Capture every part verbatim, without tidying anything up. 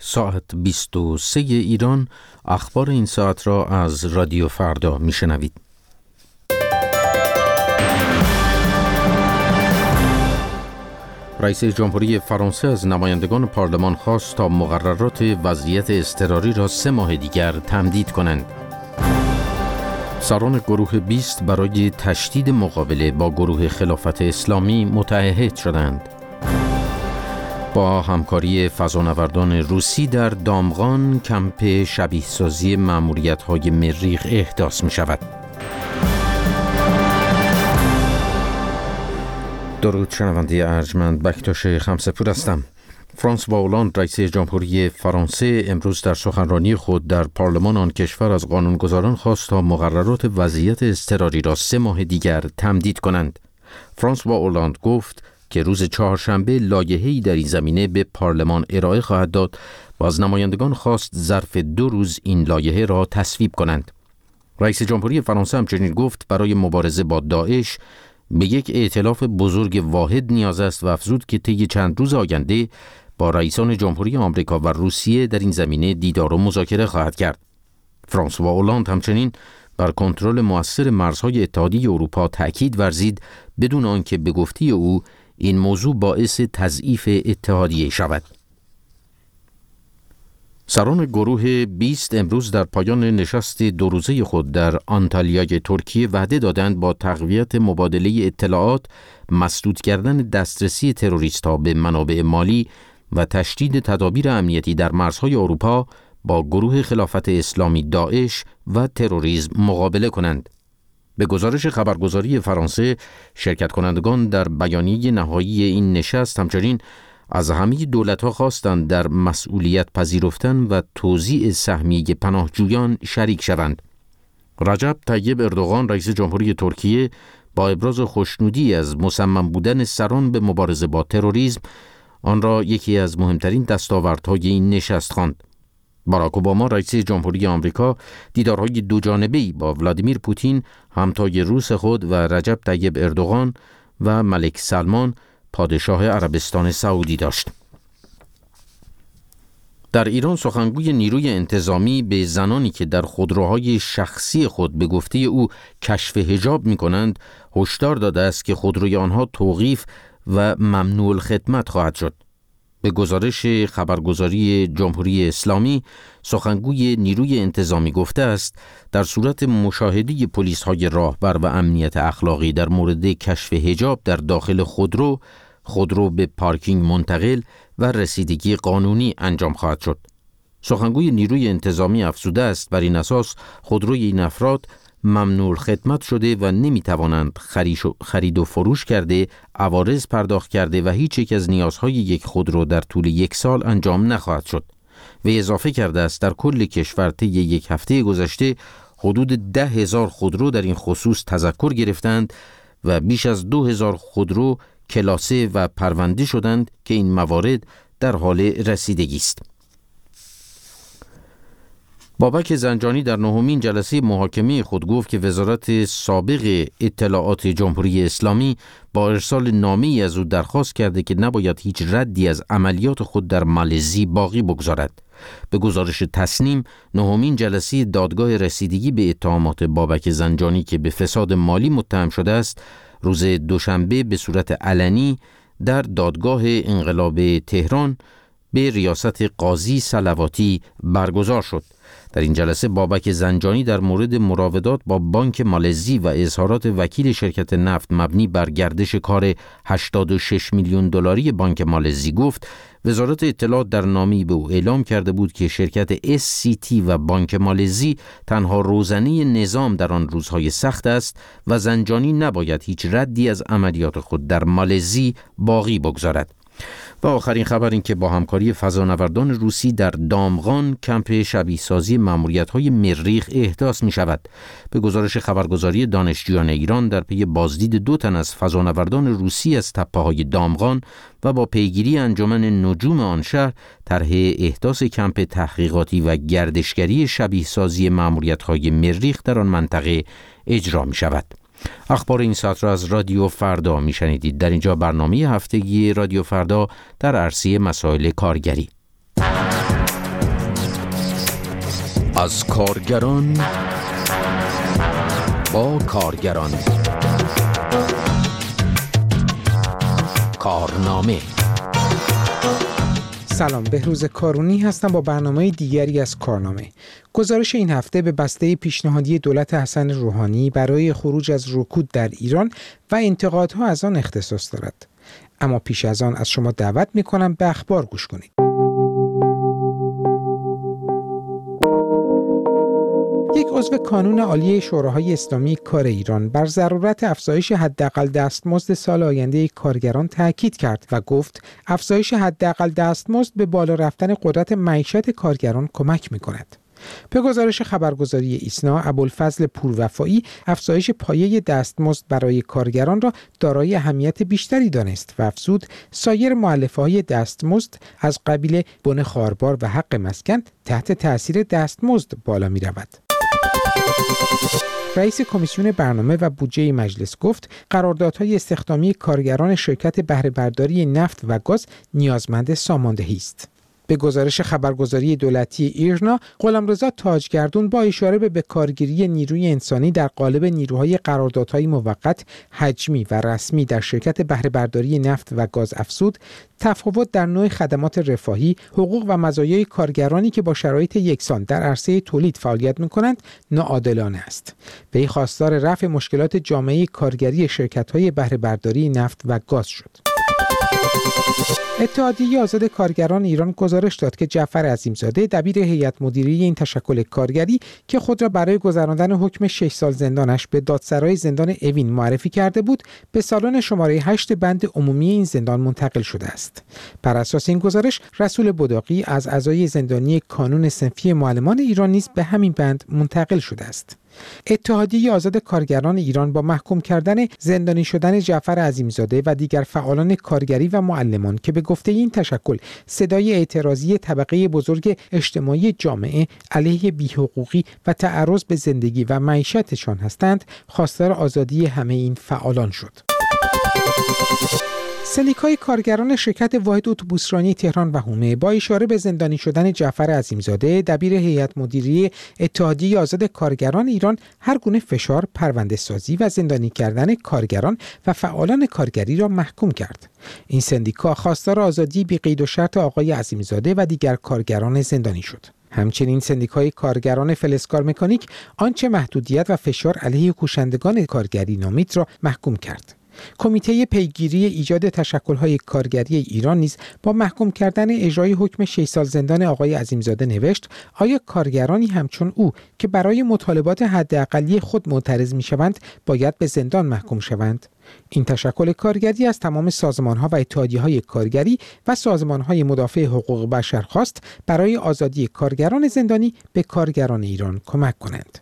ساعت بیست و سه ایران. اخبار این ساعت را از رادیو فردا میشنوید. رئیس جمهوری فرانسه از نمایندگان پارلمان خواست تا مقررات وضعیت اضطراری را سه ماه دیگر تمدید کنند. سران گروه بیست برای تشدید مقابله با گروه خلافت اسلامی متعهد شدند. با همکاری فضانوردان روسی در دامغان کمپ شبیه سازی مأموریت‌های مریخ احداث می شود. درود شنونده ارجمند، بکتاش خمسه‌پور هستم. فرانسوا اولاند رئیس جمهوری فرانسه امروز در سخنرانی خود در پارلمان آن کشور از قانونگذاران خواست تا مقررات وضعیت اضطراری را سه ماه دیگر تمدید کنند. فرانسوا اولاند گفت که روز چهارشنبه لایحه‌ای در این زمینه به پارلمان ارائه خواهد داد و از نمایندگان خواست ظرف دو روز این لایحه را تصویب کنند. رئیس جمهوری فرانسه همچنین گفت برای مبارزه با داعش به یک ائتلاف بزرگ واحد نیاز است و افزود که طی چند روز آینده با رئیسان جمهوری آمریکا و روسیه در این زمینه دیدار و مذاکره خواهد کرد. فرانسوا اولاند همچنین بر کنترل مؤثر مرزهای اتحادیه اروپا تأکید ورزید بدون آنکه به گفته او این موضوع باعث تضعیف اتحادیه شود. سران گروه بیست امروز در پایان نشست دو روزه خود در آنتالیای ترکیه وعده دادند با تقویت مبادله اطلاعات، مسدود کردن دسترسی تروریست‌ها به منابع مالی و تشدید تدابیر امنیتی در مرزهای اروپا با گروه خلافت اسلامی داعش و تروریسم مقابله کنند. به گزارش خبرگزاری فرانسه، شرکت کنندگان در بیانیه نهایی این نشست همچنین از همه دولت‌ها خواستند در مسئولیت پذیرفتن و توزیع سهمیه پناهجویان شریک شوند. رجب طیب اردوغان رئیس جمهوری ترکیه با ابراز خوشنودی از مصمم بودن سران به مبارزه با تروریسم آن را یکی از مهمترین دستاوردهای این نشست خواند. باراک اوباما رئیس جمهوری آمریکا دیدارهای دوجانبه‌ای با ولادیمیر پوتین همتای روس خود و رجب طیب اردوغان و ملک سلمان پادشاه عربستان سعودی داشت. در ایران سخنگوی نیروی انتظامی به زنانی که در خودروهای شخصی خود به گفته او کشف حجاب می‌کنند هشدار داده است که خودروی آنها توقیف و ممنوع الخدمت خواهد شد. به گزارش خبرگزاری جمهوری اسلامی، سخنگوی نیروی انتظامی گفته است در صورت مشاهده پلیس‌های راهبر و امنیت اخلاقی در مورد کشف حجاب در داخل خودرو، خودرو به پارکینگ منتقل و رسیدگی قانونی انجام خواهد شد. سخنگوی نیروی انتظامی افزوده است بر این اساس خودروی این افراد ممنوع خدمت شده و نمیتوانند خرید و فروش کرده، عوارض پرداخت کرده و هیچ یک از نیازهای یک خودرو در طول یک سال انجام نخواهد شد. و اضافه کرده است در کل کشور طی یک هفته گذشته حدود ده هزار خودرو در این خصوص تذکر گرفتند و بیش از دو هزار خودرو کلاسه و پرونده شدند که این موارد در حال رسیدگی است. بابک زنجانی در نهمین جلسه محاکمه خود گفت که وزارت سابق اطلاعات جمهوری اسلامی با ارسال نامه‌ای از او درخواست کرده که نباید هیچ ردی از عملیات خود در مالزی باقی بگذارد. به گزارش تسنیم، نهمین جلسه دادگاه رسیدگی به اتهامات بابک زنجانی که به فساد مالی متهم شده است، روز دوشنبه به صورت علنی در دادگاه انقلاب تهران به ریاست قاضی صلواتی برگزار شد. در این جلسه بابک زنجانی در مورد مراودات با بانک مالزی و اظهارات وکیل شرکت نفت مبنی بر گردش کار هشتاد و شش میلیون دلاری بانک مالزی گفت وزارت اطلاعات در نامه‌ای به او اعلام کرده بود که شرکت اس سی تی و بانک مالزی تنها روزنه نظام در آن روزهای سخت است و زنجانی نباید هیچ ردی از عملیات خود در مالزی باقی بگذارد. و آخرین خبر این که با همکاری فضانوردان روسی در دامغان کمپ شبیه سازی مأموریت‌های مریخ احداث می شود. به گزارش خبرگزاری دانشجویان ایران در پی بازدید دو تن از فضانوردان روسی از تپه‌های دامغان و با پیگیری انجمن نجوم آن شهر طرح احداث کمپ تحقیقاتی و گردشگری شبیه سازی مأموریت‌های مریخ در آن منطقه اجرا می شود. اخبار این ساعت را از رادیو فردا می شنیدید. در اینجا برنامه هفتگی رادیو فردا در عرصه مسائل کارگری. از کارگران با کارگران. کارنامه. سلام، بهروز کارونی هستم با برنامه دیگری از کارنامه. گزارش این هفته به بسته پیشنهادی دولت حسن روحانی برای خروج از رکود در ایران و انتقادها از آن اختصاص دارد. اما پیش از آن از شما دعوت می‌کنم به اخبار گوش کنید. یک عضو کانون عالی شوراهای اسلامی کار ایران بر ضرورت افزایش حداقل دستمزد سال آینده کارگران تاکید کرد و گفت افزایش حداقل دستمزد به بالا رفتن قدرت معیشت کارگران کمک می‌کند. به گزارش خبرگزاری ایسنا، ابوالفضل پوروفایی افزایش پایه دستمزد برای کارگران را دارای اهمیت بیشتری دانست و افزود سایر مؤلفه‌های دستمزد از قبیل بن خاربار و حق مسکن تحت تأثیر دستمزد بالا می‌رود. رئیس کمیسیون برنامه و بودجه مجلس گفت قراردادهای استخدامی کارگران شرکت بهره برداری نفت و گاز نیازمند ساماندهی است. به گزارش خبرگزاری دولتی ایرنا، غلامرضا تاجگردون با اشاره به بکارگیری نیروی انسانی در قالب نیروهای قراردادهای موقت، حجمی و رسمی در شرکت بهره برداری نفت و گاز افزود تفاوت در نوع خدمات رفاهی، حقوق و مزایای کارگرانی که با شرایط یکسان در عرصه تولید فعالیت می‌کنند ناعادلانه است. وی خواستار رفع مشکلات جامعه کارگری شرکت‌های بهره برداری نفت و گاز شد. اتحادیه آزاد کارگران ایران گزارش داد که جعفر عظیمزاده، دبیر هیئت مدیره این تشکل کارگری که خود را برای گذراندن حکم شش سال زندانش به دادسرای زندان اوین معرفی کرده بود، به سالن شماره هشت بند عمومی این زندان منتقل شده است. بر اساس این گزارش، رسول بداقی از اعضای زندانی کانون صنفی معلمان ایران نیز به همین بند منتقل شده است. اتحادیه آزاد کارگران ایران با محکوم کردن زندانی شدن جعفر عظیمزاده و دیگر فعالان کارگری و معلمان که به گفته این تشکل صدای اعتراضی طبقه بزرگ اجتماعی جامعه علیه بی‌حقوقی و تعرض به زندگی و معیشتشان هستند، خواستار آزادی همه این فعالان شد. سندیکای کارگران شرکت واحد اتوبوسرانی تهران و حومه با اشاره به زندانی شدن جعفر عظیمزاده، دبیر هیئت مدیره اتحادیه آزاد کارگران ایران، هر گونه فشار، پرونده سازی و زندانی کردن کارگران و فعالان کارگری را محکوم کرد. این سندیکا خواستار آزادی بی قید و شرط آقای عظیمزاده و دیگر کارگران زندانی شد. همچنین سندیکای کارگران فلزکار مکانیک آنچه محدودیت و فشار علیه کوشندگان کارگری نامید را محکوم کرد. کمیته پیگیری ایجاد تشکل‌های کارگری ایران نیز با محکوم کردن اجرای حکم شش سال زندان آقای عظیمزاده نوشت آیا کارگرانی همچون او که برای مطالبات حداقلی خود معترض می‌شوند باید به زندان محکوم شوند؟ این تشکل کارگری از تمام سازمان‌ها و اتحادیه‌های کارگری و سازمان‌های مدافع حقوق بشر خواست برای آزادی کارگران زندانی به کارگران ایران کمک کنند.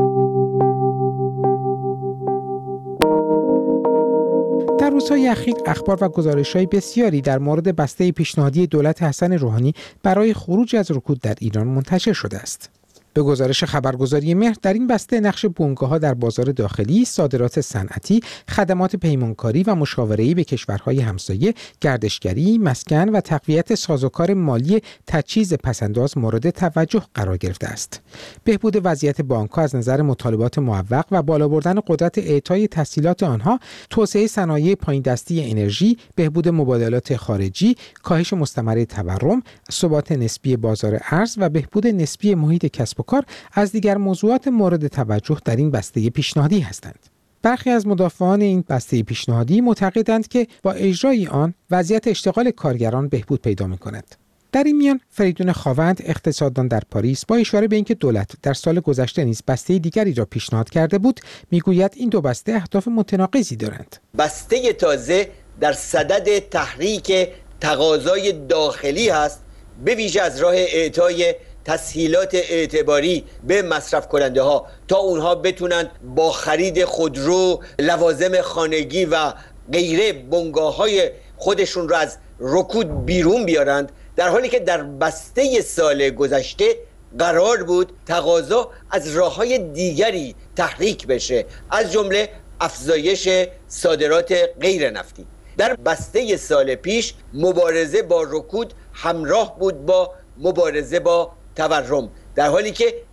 در روزهای اخیر اخبار و گزارش‌های بسیاری در مورد بسته پیشنهادی دولت حسن روحانی برای خروج از رکود در ایران منتشر شده است. به گزارش خبرگزاری مهر، در این بسته نقش بنگاه‌ها در بازار داخلی، صادرات صنعتی، خدمات پیمانکاری و مشاوره‌ای به کشورهای همسایه، گردشگری، مسکن و تقویت سازوکار مالی تجهیز پس‌انداز مورد توجه قرار گرفته است. بهبود وضعیت بانک‌ها از نظر مطالبات معوق و بالا بردن قدرت اعطای تسهیلات آنها، توسعه صنایع پایین دستی انرژی، بهبود مبادلات خارجی، کاهش مستمر تورم، ثبات نسبی بازار ارز و بهبود نسبی محیط کسب کار از دیگر موضوعات مورد توجه در این بسته پیشنهادی هستند. برخی از مدافعان این بسته پیشنهادی معتقدند که با اجرای آن وضعیت اشتغال کارگران بهبود پیدا می‌کند. در این میان فریدون خاوند، اقتصاددان در پاریس، با اشاره به اینکه دولت در سال گذشته نیز بسته دیگری را پیشنهاد کرده بود، میگوید این دو بسته اهداف متناقضی دارند. بسته تازه در صدد تحریک تقاضای داخلی است، به ویژه از راه اعطای تسهیلات اعتباری به مصرف کننده ها تا اونها بتونند با خرید خودرو، لوازم خانگی و غیره بنگاه های خودشون رو از رکود بیرون بیارند، در حالی که در بسته سال گذشته قرار بود تقاضا از راه‌های دیگری تحریک بشه، از جمله افزایش صادرات غیر نفتی. در بسته سال پیش مبارزه با رکود همراه بود با مبارزه با تورم، در حالی که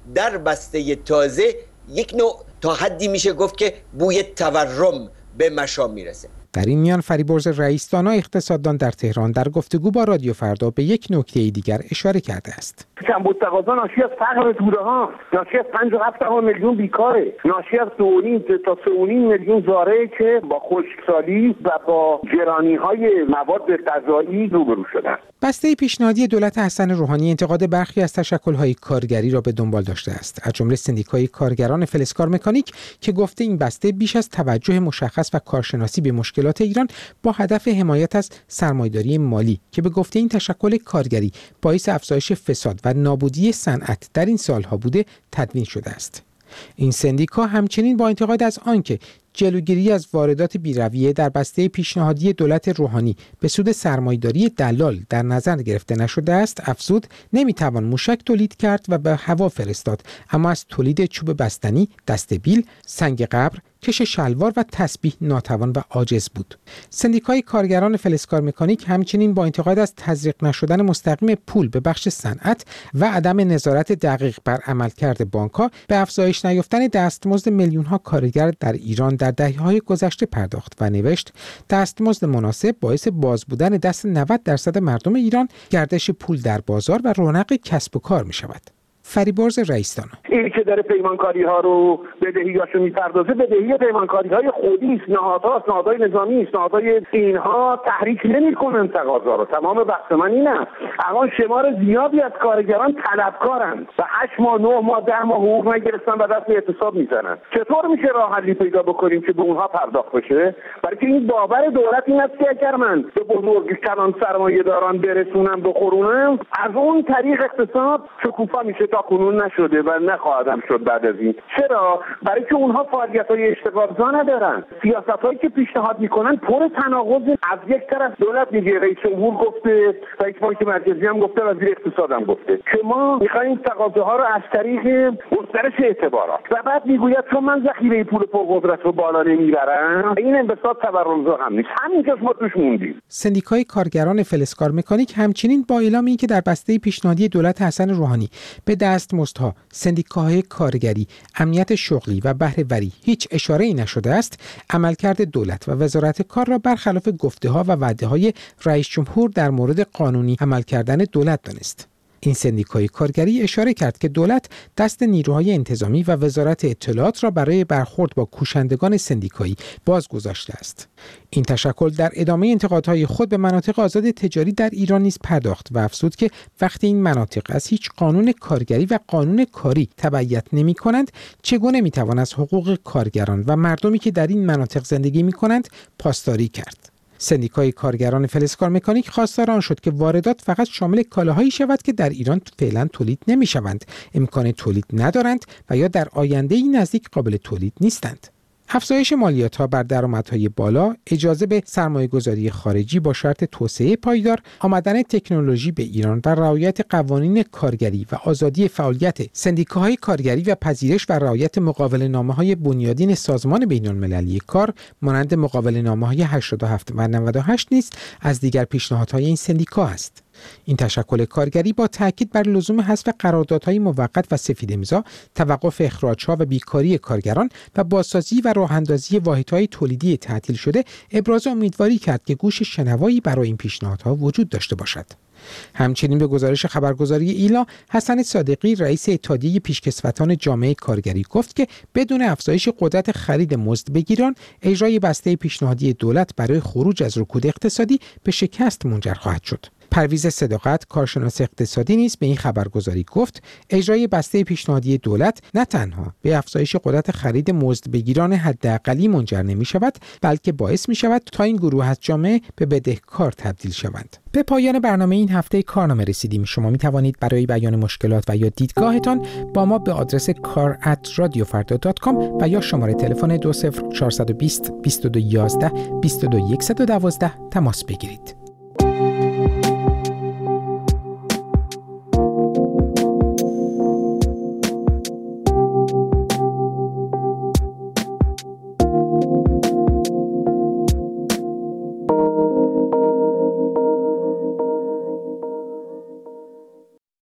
در بسته تازه یک نوع تا حدی میشه گفت که بوی تورم به مشام میرسه. در این میان فریبرز رئیس‌دانا اقتصاددان در تهران در گفتگو با رادیو فردا به یک نکته دیگر اشاره کرده است. کمبود تقاضا ناشی از فقر توره‌ها، ناشی از پنج و هفت میلیون بیکاره، ناشی از دو و نیم تا سه و نیم میلیون زارعی که با خشکسالی و با گرانی‌های مواد غذایی روبرو شدن. بسته پیشنهادی دولت حسن روحانی انتقاد برخی از تشکل‌های کارگری را به دنبال داشته است، از جمله سندیکای کارگران فلزکار مکانیک که گفته این بسته بیش از توجه مشخص و کارشناسی به مشکلات ایران با هدف حمایت از سرمایه‌داری مالی که به گفته این تشکل کارگری باعث افزایش فساد و نابودی صنعت در این سالها بوده تدوین شده است. این سندیکا همچنین با انتقاد از آنکه جلوگیری از واردات بی‌رویه در بسته پیشنهادی دولت روحانی به سود سرمایه‌داری دلال در نظر گرفته نشده است، افزود نمیتوان موشک تولید کرد و به هوا فرستاد، اما از تولید چوب بستنی، دسته‌بیل، سنگ قبر، کش شلوار و تسبیح ناتوان و عاجز بود. سندیکای کارگران فلزکار مکانیک همچنین با انتقاد از تزریق نشدن مستقیم پول به بخش صنعت و عدم نظارت دقیق بر عملکرد بانک‌ها به افزایش نیافتن دستمزد میلیون‌ها کارگر در ایران در دهه‌های گذشته پرداخت و نوشت دستمزد مناسب باعث باز بودن دست نود درصد مردم ایران، گردش پول در بازار و رونق کسب و کار می‌شود. فریبرز رئیس‌دانا این که داره پیمانکاری ها رو بدهیاشو میپردازه، بدهی پیمانکاری های خودی است، نهادها، نهادهای نظامی است، نهادهای اینها تحریک نمیکنن تقاضا رو. تمام بحث من این است الان شمار زیادی از کارگران طلبکارن و هشت ماه نه ماه ده ماه حقوق نگرفتن و دست به اعتصاب میزنن. چطور میشه راه حلی پیدا بکنیم که به اونها پرداخت بشه؟ برای که این باور دولت این است که اگر من به بزرگ کلان سرمایه داران برسونم بخورونم، از اون طریق اقتصاد شکوفا میشه. تا کنون نشده و نخواهدم شد بعد از این. چرا؟ برای که اونها فعالیت‌های اشتغالزا ندارن. سیاست‌هایی که پیشنهاد میکنن پر تناقض. از یک طرف دولت میگه، رئیس جمهور گفته، رئیس بانک مرکزی هم گفته، وزیر اقتصاد هم گفته که ما می‌خوایم تقاضاها رو از طریق گسترش اعتبارات و بعد میگوید چون من ذخیره پول پرقدرت رو بالا نمیبرم، این انبساط تورمزا هم نیست. همین که ما توش موندیم. سندیکای کارگران فلزکار مکانیک همچنین با اعلام اینکه در بسته پیشنهادی دولت حسن روحانی به دستمزدها، سندیکاهای کارگری، امنیت شغلی و بهره‌وری هیچ اشاره‌ای نشده است، عملکرد دولت و وزارت کار را برخلاف گفته‌ها و وعده‌های رئیس جمهور در مورد قانونی عمل کردن دولت دانست. این سندیکای کارگری اشاره کرد که دولت دست نیروهای انتظامی و وزارت اطلاعات را برای برخورد با کوشندگان سندیکایی باز گذاشته است. این تشکل در ادامه انتقادهای خود به مناطق آزاد تجاری در ایران نیز پرداخت و افزود که وقتی این مناطق از هیچ قانون کارگری و قانون کاری تبعیت نمی کنند، چگونه می توان از حقوق کارگران و مردمی که در این مناطق زندگی می کنند پاسداری کرد. سندیکای کارگران فلزکار مکانیک خواستار آن شد که واردات فقط شامل کالاهایی شود که در ایران فعلا تولید نمی شوند، امکان تولید ندارند و یا در آینده نزدیک قابل تولید نیستند. افزایش مالیات‌ها بر درآمدهای بالا، اجازه به سرمایه‌گذاری خارجی با شرط توسعه پایدار، آمدن تکنولوژی به ایران و رعایت قوانین کارگری و آزادی فعالیت سندیکاهای کارگری و پذیرش و رعایت مقاوله‌نامه‌های بنیادین سازمان بین‌المللی کار مانند مقاوله‌نامه‌های هشتاد و هفت و نود و هشت نیز از دیگر پیشنهادهای این سندیکا است. این تشکل کارگری با تاکید بر لزوم حذف قراردادهای موقت و سفید امضا، توقف اخراج‌ها و بیکاری کارگران و بازسازی و راه‌اندازی واحدهای تولیدی تعطیل شده، ابراز امیدواری کرد که گوش شنوایی برای این پیشنهادها وجود داشته باشد. همچنین به گزارش خبرگزاری ایلا، حسن صادقی رئیس اتحادیه پیشکسوتان جامعه کارگری گفت که بدون افزایش قدرت خرید مزد بگیران، اجرای بسته پیشنهادی دولت برای خروج از رکود اقتصادی به شکست منجر خواهد شد. پرویز صداقت، کارشناس اقتصادی نیز به این خبرگزاری گفت اجرای بسته پیشنهادی دولت نه تنها به افزایش قدرت خرید مزدبگیران حداقلی منجر نمی شود، بلکه باعث می شود تا این گروه از جامعه به بدهکار تبدیل شوند. به پایان برنامه این هفته کارنامه رسیدیم. شما می توانید برای بیان مشکلات و یا دیدگاهتان با ما به آدرس کار ات رادیو فردا دات کام و یا شماره تلفن دو صفر چهار دو صفر بیست بیست و دو یازده بیست و دو صد و دوازده تماس بگیرید.